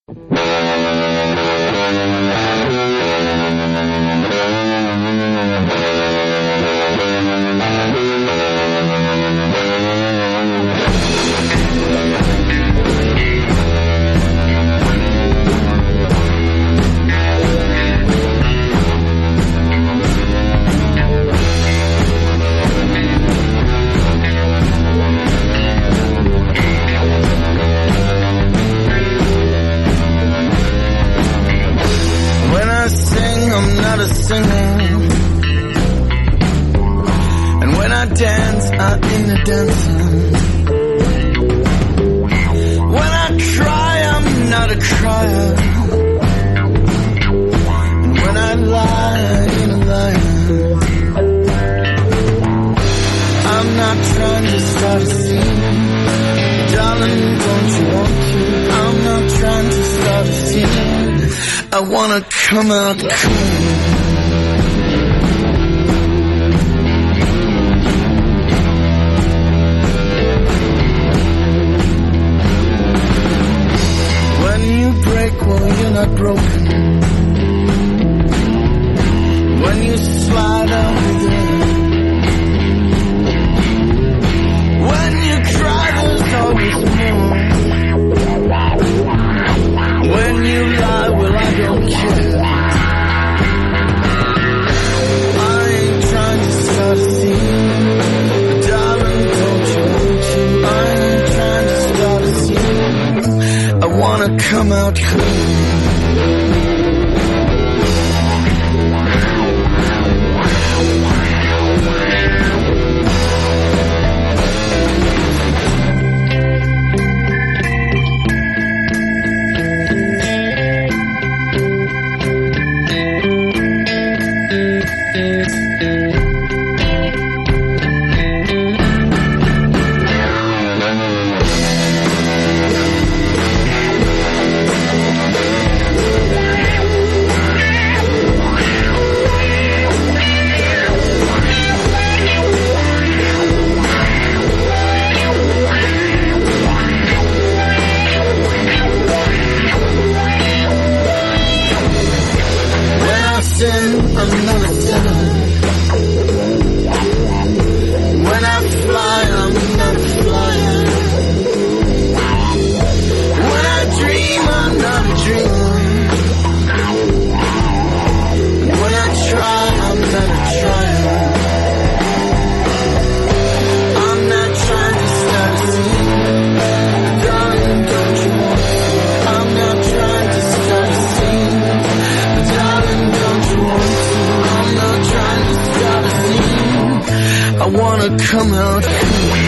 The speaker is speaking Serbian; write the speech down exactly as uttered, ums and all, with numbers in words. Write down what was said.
I'm not a singer, and when I dance, I ain't a dancer. When I cry, I'm not a crier, and when I lie, I ain't a liar. I'm not trying to start a scene, darling, don't you want to? I'm not trying to start a scene, I wanna come out clean. When you break, well, you're not broken. When you slide, I'll be there. When you cry, there's always more. When you lie, well, I don't care. I ain't trying to start a scene, darling, don't you want to? I ain't trying to start a scene, I wanna come out clean. I'm not a sinner. When I fly, I'm not a flyer. When I dream, I'm not a dreamer. When I try, I'm not a trier. I'm not trying to start a scene, darling, don't you want to? I'm not trying to start a scene, darling, don't you want to? I'm not trying to start a scene, I wanna come out clean.